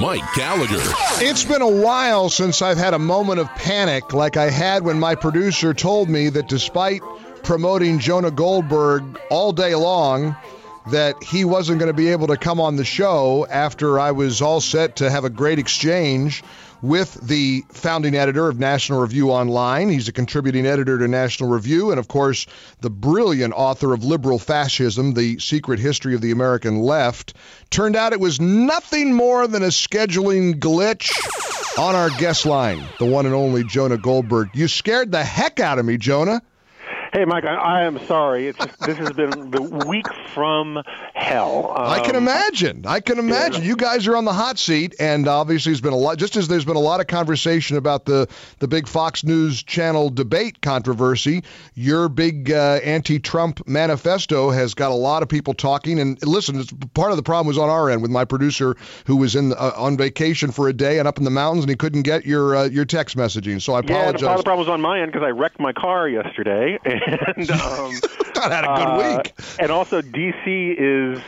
Mike Gallagher. It's been a while since I've had a moment of panic like I had when my producer told me that despite promoting Jonah Goldberg all day long, that he wasn't going to be able to come on the show after I was all set to have a great exchange with the founding editor of National Review Online. He's a contributing editor to National Review and, of course, the brilliant author of Liberal Fascism, The Secret History of the American Left. Turned out it was nothing more than a scheduling glitch on our guest line, the one and only Jonah Goldberg. You scared the heck out of me, Jonah. Hey, Mike, I am sorry. This has been the week from hell. I can imagine. Yeah. You guys are on the hot seat, and obviously there's been a lot, just as there's been a lot of conversation about the big Fox News Channel debate controversy, your big anti-Trump manifesto has got a lot of people talking. And listen, part of the problem was on our end with my producer who was on vacation for a day and up in the mountains, and he couldn't get your text messaging. So I apologize. Yeah, part of the problem was on my end because I wrecked my car yesterday. And I had a good week. And also, D.C. is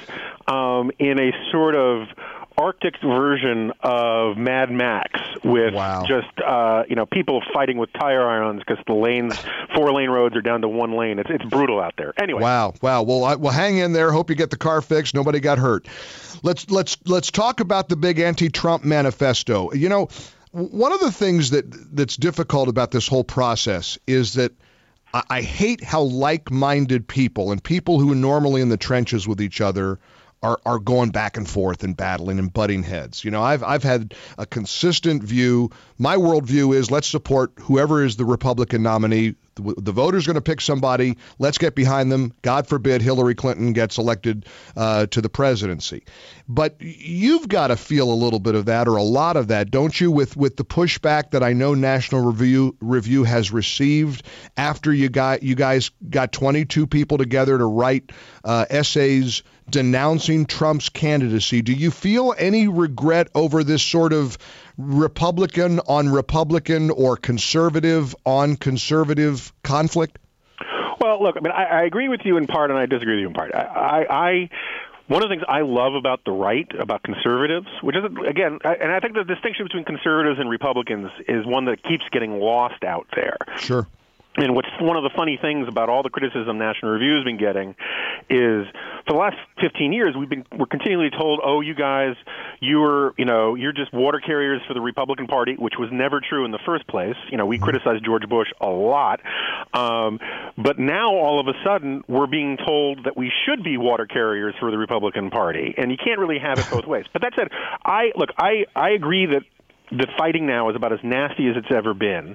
in a sort of Arctic version of Mad Max with just people fighting with tire irons because the 4-lane roads are down to 1 lane. It's brutal out there. Anyway. Wow. Well, hang in there. Hope you get the car fixed. Nobody got hurt. Let's talk about the big anti-Trump manifesto. You know, one of the things that's difficult about this whole process is that I hate how like-minded people and people who are normally in the trenches with each other are going back and forth and battling and butting heads. You know, I've had a consistent view. My worldview is let's support whoever is the Republican nominee. The voter's going to pick somebody. Let's get behind them. God forbid Hillary Clinton gets elected to the presidency. But you've got to feel a little bit of that or a lot of that, don't you, with the pushback that I know National Review has received after you guys got 22 people together to write essays denouncing Trump's candidacy. Do you feel any regret over this sort of Republican on Republican or conservative on conservative conflict? Well, look, I mean, I agree with you in part, and I disagree with you in part. One of the things I love about the right, about conservatives, which is, again, and I think the distinction between conservatives and Republicans is one that keeps getting lost out there. Sure. And what's one of the funny things about all the criticism National Review has been getting is for the last 15 years we're continually told, oh, you guys, you're just water carriers for the Republican Party, which was never true in the first place. You know, we criticized George Bush a lot, but now all of a sudden we're being told that we should be water carriers for the Republican Party, and you can't really have it both ways. But that said, I agree that the fighting now is about as nasty as it's ever been.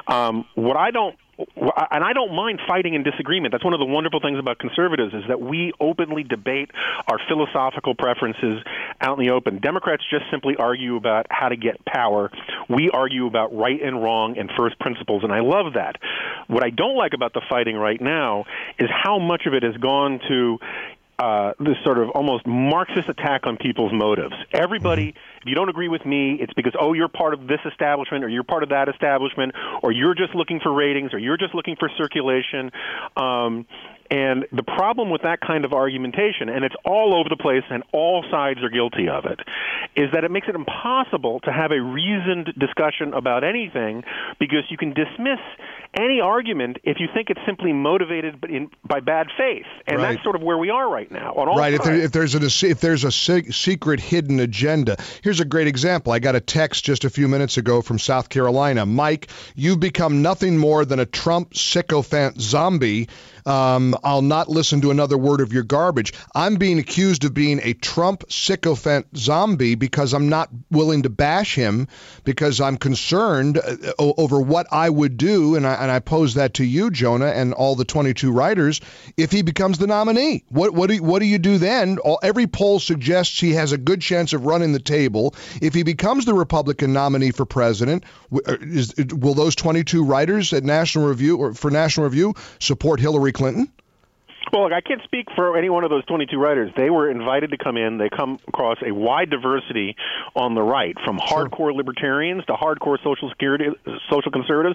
I don't mind fighting and disagreement. That's one of the wonderful things about conservatives is that we openly debate our philosophical preferences out in the open. Democrats just simply argue about how to get power. We argue about right and wrong and first principles, and I love that. What I don't like about the fighting right now is how much of it has gone to this sort of almost Marxist attack on people's motives. Everybody, if you don't agree with me, it's because, oh, you're part of this establishment or you're part of that establishment or you're just looking for ratings or you're just looking for circulation. And the problem with that kind of argumentation, and it's all over the place and all sides are guilty of it, is that it makes it impossible to have a reasoned discussion about anything because you can dismiss any argument if you think it's simply motivated by bad faith. And that's sort of where we are right now. On all If there's a secret hidden agenda. Here's a great example. I got a text just a few minutes ago from South Carolina. Mike, you've become nothing more than a Trump sycophant zombie. I'll not listen to another word of your garbage. I'm being accused of being a Trump sycophant zombie because I'm not willing to bash him because I'm concerned over what I would do, and I pose that to you, Jonah, and all the 22 writers, if he becomes the nominee. What do you do then? Every poll suggests he has a good chance of running the table. If he becomes the Republican nominee for president, will those 22 writers at National Review or for National Review support Hillary Clinton? Well, look, I can't speak for any one of those 22 writers. They were invited to come in. They come across a wide diversity on the right, from hardcore libertarians to hardcore social conservatives.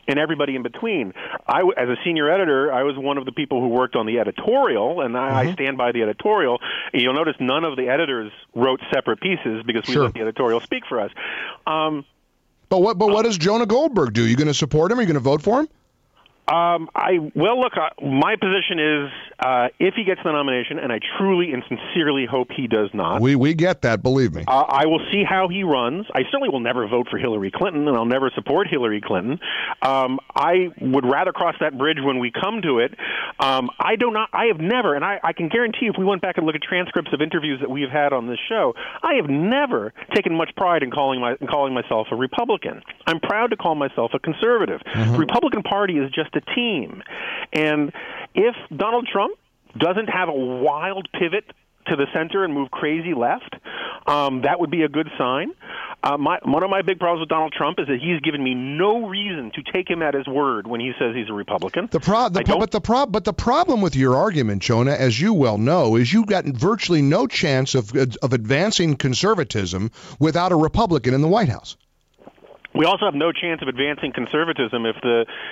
and everybody in between. As a senior editor, I was one of the people who worked on the editorial, and I stand by the editorial. And you'll notice none of the editors wrote separate pieces because we let the editorial speak for us. But what does Jonah Goldberg do? Are you going to support him? Are you going to vote for him? My position is if he gets the nomination, and I truly and sincerely hope he does not. We get that, believe me. I will see how he runs. I certainly will never vote for Hillary Clinton, and I'll never support Hillary Clinton. I would rather cross that bridge when we come to it. I have never, and I can guarantee if we went back and look at transcripts of interviews that we have had on this show, I have never taken much pride in calling myself a Republican. I'm proud to call myself a conservative. The Republican Party is just a team. And if Donald Trump doesn't have a wild pivot to the center and move crazy left, that would be a good sign. One of my big problems with Donald Trump is that he's given me no reason to take him at his word when he says he's a Republican. But the problem with your argument, Jonah, as you well know, is you've got virtually no chance of advancing conservatism without a Republican in the White House. We also have no chance of advancing conservatism if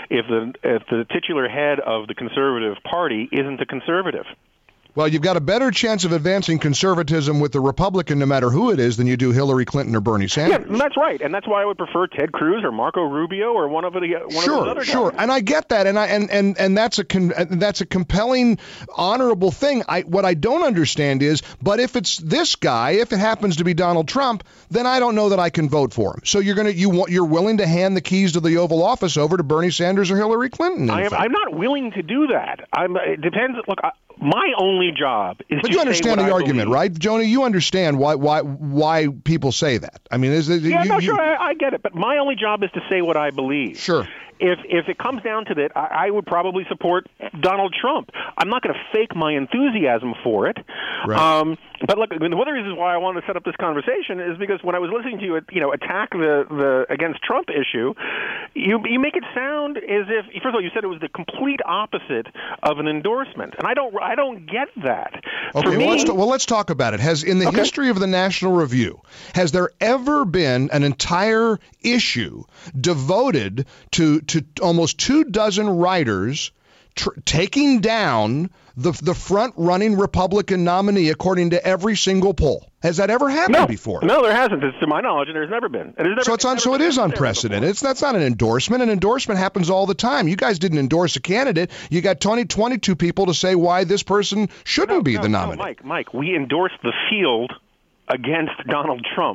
the titular head of the Conservative Party isn't a conservative. Well, you've got a better chance of advancing conservatism with the Republican, no matter who it is, than you do Hillary Clinton or Bernie Sanders. Yeah, that's right, and that's why I would prefer Ted Cruz or Marco Rubio or one of those other guys. Sure, and I get that, and that's a compelling, honorable thing. What I don't understand is, but if it's this guy, if it happens to be Donald Trump, then I don't know that I can vote for him. So you're willing to hand the keys to the Oval Office over to Bernie Sanders or Hillary Clinton? I'm not willing to do that. It depends. Look. My only job is but you understand the argument, right, Jonah? You understand why people say that. I mean, sure, I get it. But my only job is to say what I believe. Sure. If it comes down to that, I would probably support Donald Trump. I'm not going to fake my enthusiasm for it. Right. But look, one of the reasons why I wanted to set up this conversation is because when I was listening to you, attack the against Trump issue, you make it sound as if, first of all, you said it was the complete opposite of an endorsement, and I don't get that. Okay, let's talk about it. In the history of the National Review, has there ever been an entire issue devoted to almost 24 writers taking down the front-running Republican nominee according to every single poll? Has that ever happened before? No, there hasn't. To my knowledge, and there's never been. So it is unprecedented. That's not an endorsement. An endorsement happens all the time. You guys didn't endorse a candidate. You got 22 people to say why this person shouldn't be the nominee. No, Mike, we endorsed the field against Donald Trump.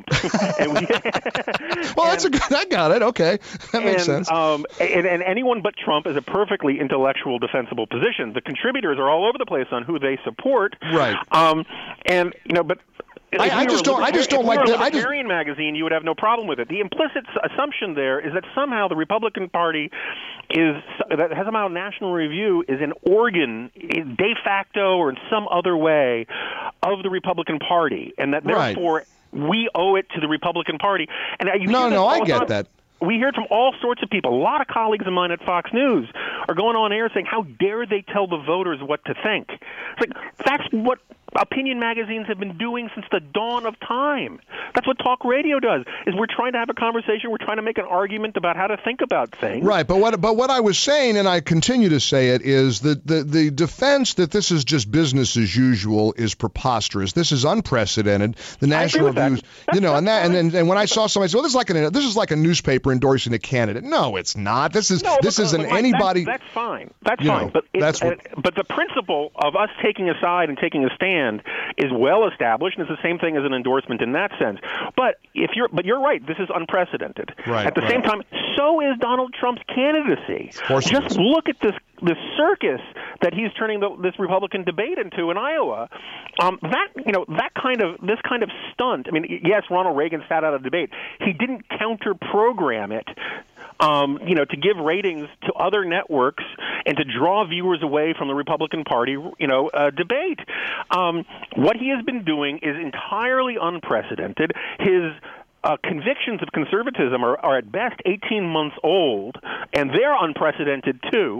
I got it. Okay, that makes sense. And anyone but Trump is a perfectly intellectual, defensible position. The contributors are all over the place on who they support. Right. But I just don't like that. Libertarian magazine, you would have no problem with it. The implicit assumption there is that somehow the Republican Party somehow National Review is an organ, de facto or in some other way, of the Republican Party, and that therefore we owe it to the Republican Party. And I get that. We hear it from all sorts of people. A lot of colleagues of mine at Fox News are going on air saying, how dare they tell the voters what to think? It's like, that's what opinion magazines have been doing since the dawn of time. That's what talk radio does, is we're trying to have a conversation, we're trying to make an argument about how to think about things. Right, but what I was saying, and I continue to say it, is that the defense that this is just business as usual is preposterous. This is unprecedented. The National Review, and when I saw somebody say, well, this is like a newspaper endorsing a candidate. No, it's not. This isn't anybody. That's fine. That's fine. But the principle of us taking a side and taking a stand is well established, and it's the same thing as an endorsement in that sense. But you're right. This is unprecedented. Right, at the same time, so is Donald Trump's candidacy. Of course Just look at this circus that he's turning this Republican debate into in Iowa. This kind of stunt. I mean, yes, Ronald Reagan sat out a debate. He didn't counter-program it. To give ratings to other networks and to draw viewers away from the Republican Party, debate. What he has been doing is entirely unprecedented. His convictions of conservatism are at best 18 months old, and they're unprecedented too.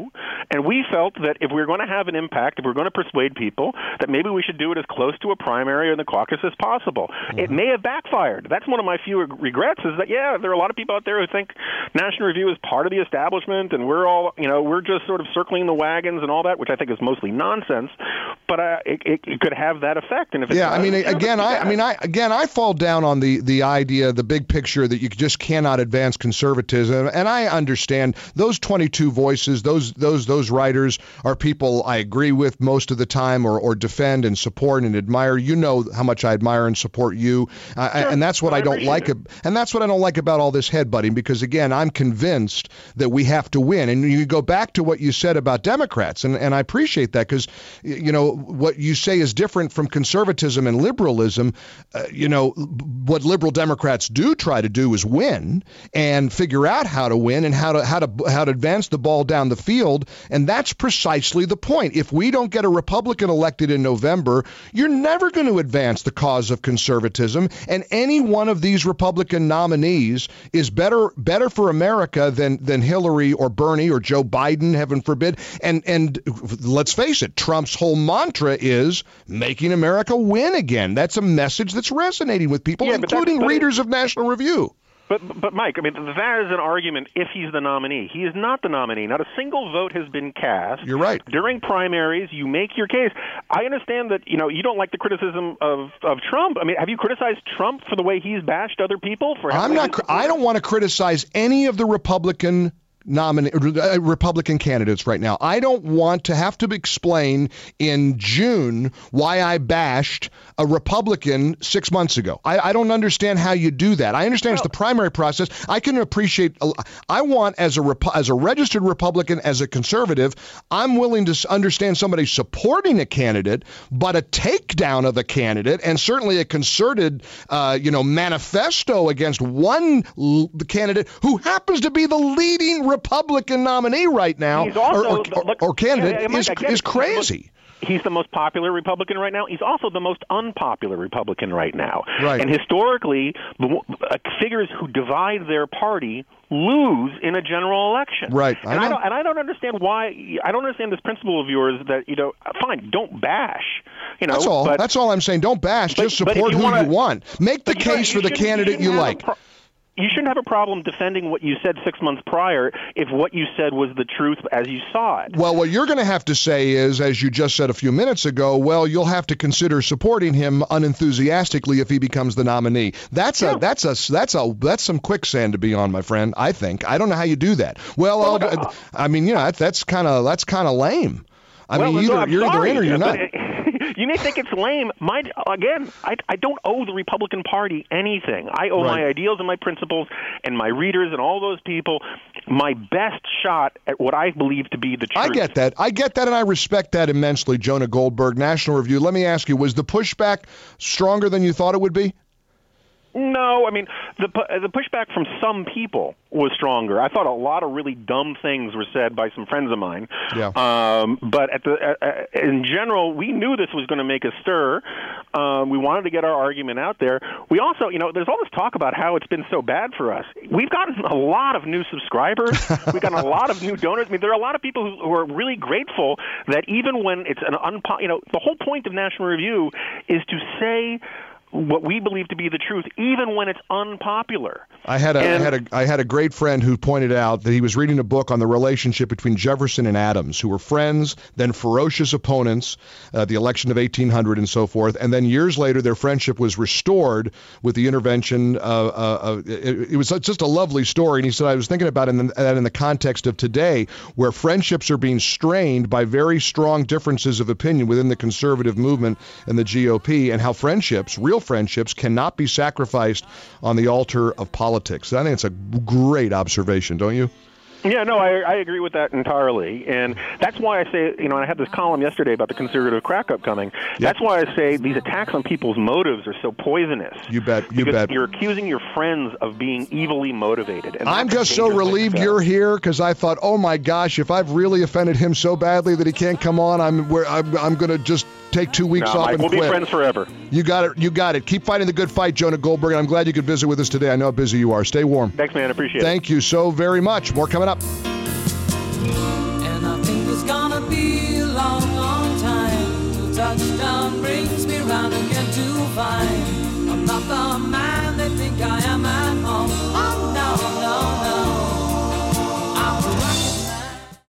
And we felt that if we were going to have an impact, if we were going to persuade people, that maybe we should do it as close to a primary or in the caucus as possible. It may have backfired. That's one of my few regrets is that, yeah, there are a lot of people out there who think National Review is part of the establishment and we're all, we're just sort of circling the wagons and all that, which I think is mostly nonsense. But it could have that effect. And if it does, I fall down on the idea, the big picture that you just cannot advance conservatism. And I understand those 22 voices, those writers are people I agree with most of the time or defend and support and admire. You know how much I admire and support you. Sure. And that's what I don't like. And that's what I don't like about all this headbutting, because, again, I'm convinced that we have to win. And you go back to what you said about Democrats, and I appreciate that because, what you say is different from conservatism and liberalism. What liberal Democrats do try to do is win and figure out how to win and how to advance the ball down the field. And that's precisely the point. If we don't get a Republican elected in November, you're never going to advance the cause of conservatism. And any one of these Republican nominees is better for America than Hillary or Bernie or Joe Biden, heaven forbid. And let's face it, Trump's whole mantra is making America win again. That's a message that's resonating with people, including readers of National Review. But Mike, that is an argument if he's the nominee. He is not the nominee. Not a single vote has been cast. You're right. During primaries, you make your case. I understand that, you don't like the criticism of Trump. Have you criticized Trump for the way he's bashed other people? I don't want to criticize any of the Republican candidates right now. I don't want to have to explain in June why I bashed a Republican 6 months ago. I don't understand how you do that. I understand it's the primary process. I can appreciate. I want, as a registered Republican, as a conservative, I'm willing to understand somebody supporting a candidate, but a takedown of a candidate and certainly a concerted, manifesto against one candidate who happens to be the leading Republican nominee right now, or candidate, is crazy. He's the most popular Republican right now. He's also the most unpopular Republican right now. Right. And historically, figures who divide their party lose in a general election. Right. I don't understand why. I don't understand this principle of yours that, fine, don't bash. That's all. That's all I'm saying. Don't bash. Just support who you want. Make the case for the candidate you like. You shouldn't have a problem defending what you said 6 months prior if what you said was the truth as you saw it. Well, what you're going to have to say is, as you just said a few minutes ago, well, you'll have to consider supporting him unenthusiastically if he becomes the nominee. That's some quicksand to be on, my friend. I think. I don't know how you do that. Well, that's kind of lame. You're either in or you're not. You may think it's lame. I don't owe the Republican Party anything. I owe my ideals and my principles and my readers and all those people my best shot at what I believe to be the truth. I get that, and I respect that immensely, Jonah Goldberg, National Review. Let me ask you, was the pushback stronger than you thought it would be? No, the pushback from some people was stronger. I thought a lot of really dumb things were said by some friends of mine. Yeah. But in general, we knew this was going to make a stir. We wanted to get our argument out there. We also, there's all this talk about how it's been so bad for us. We've gotten a lot of new subscribers. We've gotten a lot of new donors. There are a lot of people who are really grateful that even when it's the whole point of National Review is to say what we believe to be the truth, even when it's unpopular. I had a great friend who pointed out that he was reading a book on the relationship between Jefferson and Adams, who were friends, then ferocious opponents, the election of 1800 and so forth, and then years later their friendship was restored with the intervention. It was just a lovely story, and he said, I was thinking about that in the context of today, where friendships are being strained by very strong differences of opinion within the conservative movement and the GOP, and how real friendships cannot be sacrificed on the altar of politics. I think it's a great observation, don't you? Yeah, no, I agree with that entirely. And that's why I say, I had this column yesterday about the conservative crack-up coming. Yep. That's why I say these attacks on people's motives are so poisonous. You bet. You're accusing your friends of being evilly motivated. And I'm just so relieved you're here, because I thought, oh my gosh, if I've really offended him so badly that he can't come on, I'm going to just take 2 weeks off and we'll quit. We'll be friends forever. You got it. Keep fighting the good fight, Jonah Goldberg. And I'm glad you could visit with us today. I know how busy you are. Stay warm. Thanks, man. I appreciate it. Thank you so very much. More coming up. And I think it's wanna be